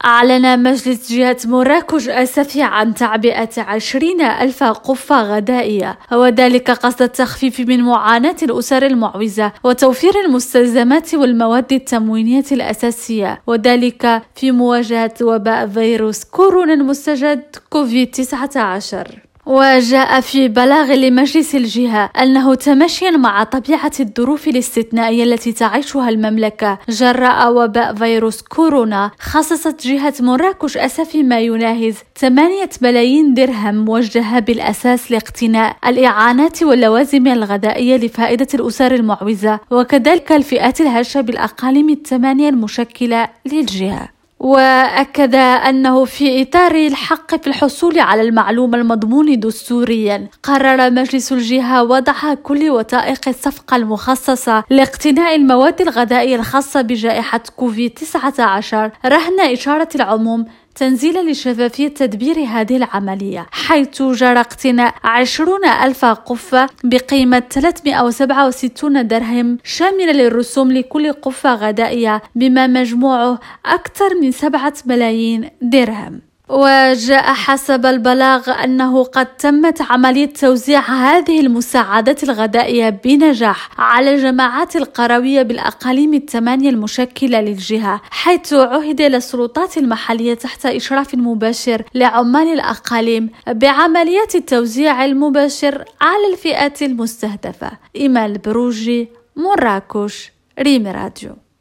أعلن مجلس جهة مراكش آسفي عن تعبئة 20,000 قفة غذائية، وذلك قصد التخفيف من معاناة الأسر المعوزة وتوفير المستلزمات والمواد التموينية الأساسية، وذلك في مواجهة وباء فيروس كورونا المستجد كوفيد-19. وجاء في بلاغ لمجلس الجهة أنه تماشيا مع طبيعة الظروف الاستثنائية التي تعيشها المملكة جراء وباء فيروس كورونا، خصصت جهة مراكش آسفي ما يناهز 8 ملايين درهم موجهة بالأساس لاقتناء الإعانات واللوازم الغذائية لفائدة الأسر المعوزة وكذلك الفئات الهشة بالأقاليم 8 المشكلة للجهة. وأكد أنه في إطار الحق في الحصول على المعلومة المضمون دستوريا، قرر مجلس الجهة وضع كل وثائق الصفقة المخصصة لاقتناء المواد الغذائية الخاصة بجائحة كوفيد-19 رهن إشارة العموم تنزيلا لشفافية تدبير هذه العملية، حيث جرى اقتناء 20,000 قفة بقيمة 367 درهم شاملة للرسوم لكل قفة غذائية بما مجموعه أكثر من 7 ملايين درهم. وجاء حسب البلاغ أنه قد تمت عملية توزيع هذه المساعدات الغذائية بنجاح على الجماعات القروية بالأقاليم 8 المشكلة للجهة، حيث عهد للسلطات المحلية تحت إشراف مباشر لعمال الأقاليم بعمليات التوزيع المباشر على الفئات المستهدفة. إيمان البروجي، مراكش، ريم راديو.